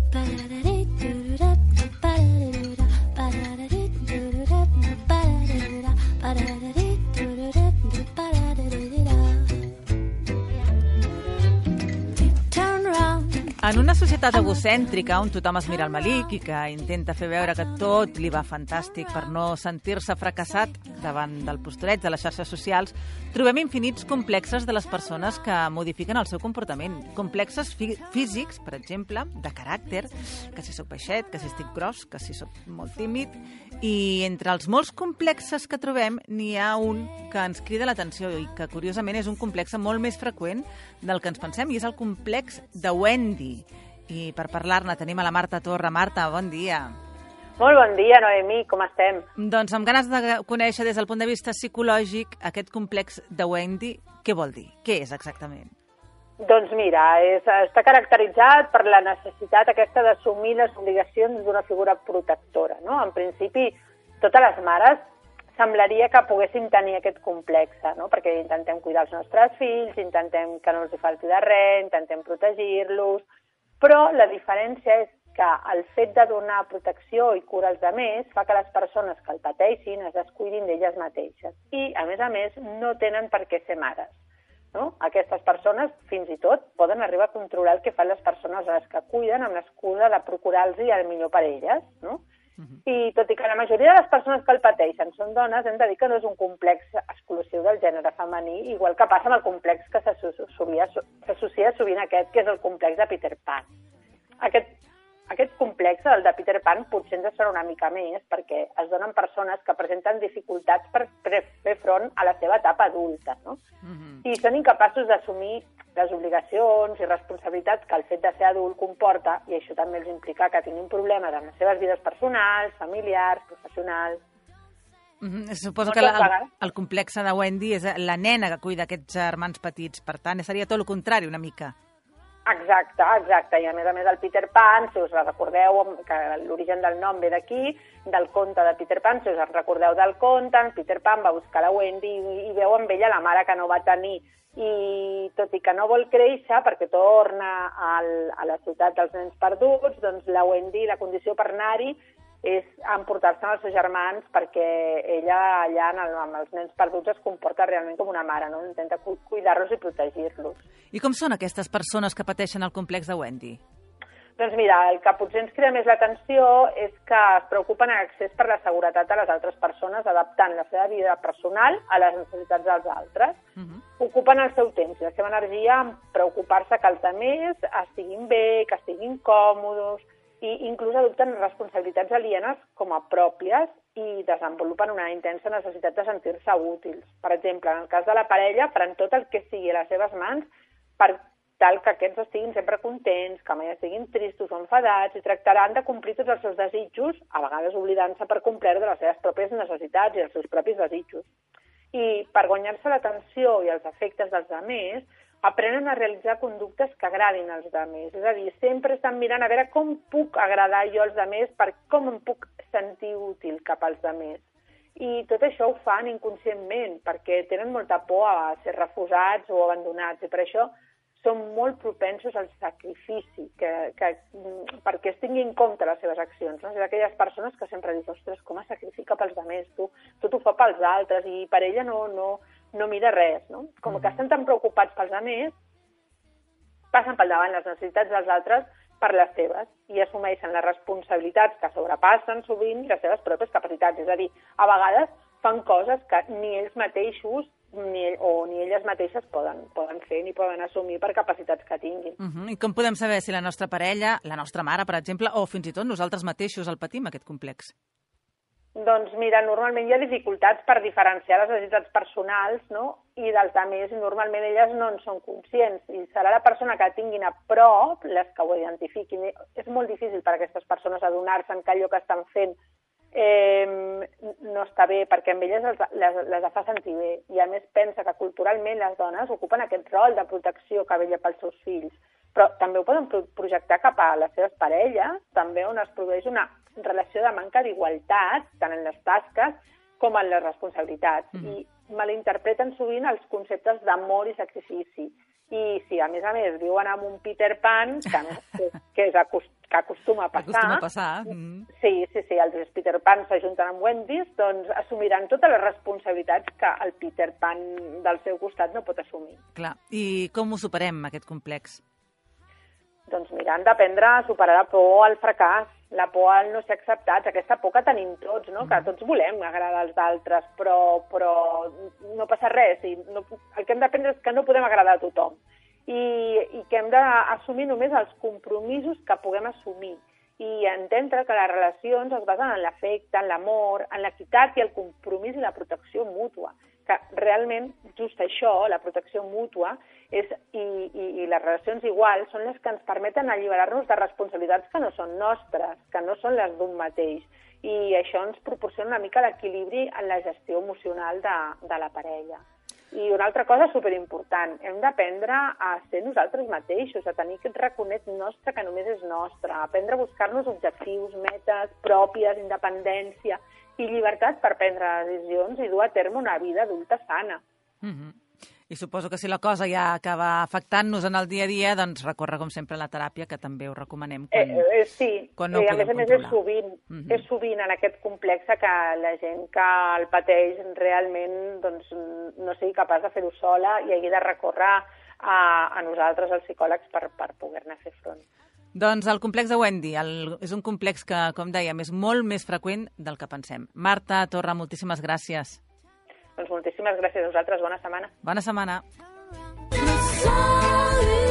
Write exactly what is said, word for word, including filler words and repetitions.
En una societat egocèntrica on tothom es mira al melic i que intenta fer veure que tot li va fantàstic per no sentir-se fracassat davant del postureig de les xarxes socials, trobem infinits complexes de les persones que modifiquen el seu comportament. Complexes fí físics, per exemple, de caràcter, que si soc baixet, que si estic gros, que si soc molt tímid. I entre els molts complexes que trobem n'hi ha un que ens crida l'atenció i que, curiosament, és un complex molt més freqüent del que ens pensem, i és el complex de Wendy. I per parlar-ne tenim a la Marta Torre. Marta, bon dia. Molt bon dia, Noemí, com estem? Doncs amb ganes de conèixer des del punt de vista psicològic aquest complex de Wendy, què vol dir? Què és exactament? Doncs mira, és, està caracteritzat per la necessitat aquesta d'assumir les obligacions d'una figura protectora, no? En principi, totes les mares semblaria que poguéssim tenir aquest complex, no? Perquè intentem cuidar els nostres fills, intentem que no els hi falti de res, intentem protegir-los, però la diferència és que el fet de donar protecció i cura als altres fa que les persones que el pateixin es descuidin d'elles mateixes i, a més a més, no tenen per què ser mares. No? Aquestes persones, fins i tot, poden arribar a controlar el que fan les persones a les que cuiden amb l'excusa de procurar-los el millor per elles. No? Uh-huh. I tot i que la majoria de les persones que el pateixen són dones, hem de dir que no és un complex exclusiu del gènere femení, igual que passa amb el complex que s'associa sovint a aquest, que és el complex de Peter Pan. Aquest Aquest complex, el de Peter Pan, potser ens sona una mica més perquè es donen persones que presenten dificultats per fer front a la seva etapa adulta, no? Uh-huh. I són incapaços d'assumir les obligacions i responsabilitats que el fet de ser adult comporta, i això també els implica que tinguin problemes amb les seves vides personals, familiars, professionals. Uh-huh. Suposo que el, el complex de Wendy és la nena que cuida aquests germans petits, per tant, seria tot el contrari, una mica. Exacte, exacte, i a més a més el Peter Pan, si us recordeu que l'origen del nom ve d'aquí, del conte de Peter Pan, si us recordeu del conte, en Peter Pan va buscar la Wendy i, i veu amb ella la mare que no va tenir, i tot i que no vol créixer perquè torna al, a la ciutat dels nens perduts, doncs la Wendy, la condició per anar-hi és emportar-se amb els seus germans perquè ella allà amb els nens perduts es comporta realment com una mare, no? Intenta cuidar-los i protegir-los. I com són aquestes persones que pateixen el complex de Wendy? Doncs mira, el que potser ens crida més l'atenció és que es preocupen en excés per la seguretat de les altres persones, adaptant la seva vida personal a les necessitats dels altres. Uh-huh. Ocupen el seu temps i la seva energia en preocupar-se que els altres estiguin bé, que estiguin còmodes, i inclús adopten responsabilitats alienes com a pròpies i desenvolupen una intensa necessitat de sentir-se útils. Per exemple, en el cas de la parella, faran tot el que sigui a les seves mans per tal que aquests estiguin sempre contents, que mai estiguin tristos o enfadats, i tractaran de complir tots els seus desitjos, a vegades oblidant-se per complir de les seves pròpies necessitats i els seus propis desitjos. I per guanyar-se l'atenció i els afectes dels altres, aprenen a realitzar conductes que agradin als altres. És a dir, sempre estan mirant a veure com puc agradar jo als altres, per com em puc sentir útil cap als altres. I tot això ho fan inconscientment, perquè tenen molta por a ser refusats o abandonats, i per això són molt propensos al sacrifici, que, que, perquè es tinguin en compte les seves accions. No? És d'aquelles persones que sempre dius, ostres, com es sacrifica pels altres, tu, tot ho fa pels altres, i per ella no... no no mira res, no? Com que estan tan preocupats pels altres, passen pel davant les necessitats dels altres per les seves i assumeixen les responsabilitats que sobrepassen sovint les seves pròpies capacitats. És a dir, a vegades fan coses que ni ells mateixos ni ell, o ni elles mateixes poden, poden fer ni poden assumir per capacitats que tinguin. Uh-huh. I com podem saber si la nostra parella, la nostra mare, per exemple, o fins i tot nosaltres mateixos el patim, aquest complex? Doncs mira, normalment hi ha dificultats per diferenciar les necessitats personals, no? I dels altres, i normalment elles no en són conscients, i serà la persona que tinguin a prop les que ho identifiquin. És molt difícil per a aquestes persones adonar-se que allò que estan fent eh, no està bé, perquè amb elles les, les, les fa sentir bé, i a més pensa que culturalment les dones ocupen aquest rol de protecció que vetlla pels seus fills, però també ho poden projectar cap a les seves parelles, també on es produeix una relació de manca d'igualtat, tant en les tasques com en les responsabilitats. Mm-hmm. I malinterpreten sovint els conceptes d'amor i sacrifici. I si, a més a més, viuen amb un Peter Pan, que, que, és, acost... que acostuma a passar. Acostuma a passar. Mm. Sí, sí, sí, els Peter Pan s'ajunten amb Wendy's, doncs assumiran totes les responsabilitats que el Peter Pan del seu costat no pot assumir. Clar. I com ho superem, aquest complex? Doncs mira, han d'aprendre a superar la por al fracàs, la por al no ser acceptats, aquesta por que tenim tots, no? Mm. Que tots volem agradar als altres, però, però no passa res. I no, el que hem d'aprendre és que no podem agradar a tothom i, i que hem d'assumir només els compromisos que puguem assumir i entendre que les relacions es basen en l'afecte, en l'amor, en l'equitat i el compromís i la protecció mútua. Que realment just això, la protecció mútua, és, i, i, i les relacions iguals són les que ens permeten alliberar-nos de responsabilitats que no són nostres, que no són les d'un mateix. I això ens proporciona una mica l'equilibri en la gestió emocional de, de la parella. I una altra cosa superimportant, hem d'aprendre a ser nosaltres mateixos, a tenir aquest raconet nostre que només és nostre, a aprendre a buscar-nos objectius, metes pròpies, independència i llibertat per prendre decisions i dur a terme una vida adulta sana. Mm-hmm. I suposo que si la cosa ja acaba afectant-nos en el dia a dia, doncs recorre, com sempre, la teràpia, que també ho recomanem quan, eh, eh, sí. quan no ho eh, podem controlar. A més a més, és sovint, mm-hmm. és sovint en aquest complex que la gent que el pateix realment doncs, no sigui capaç de fer-ho sola i hagi de recórrer a, a nosaltres, els psicòlegs, per, per poder-ne fer front. Doncs el complex de Wendy el, és un complex que, com dèiem, és molt més freqüent del que pensem. Marta Torra, moltíssimes gràcies. Doncs moltíssimes gràcies a vosaltres. Bona setmana. Bona setmana.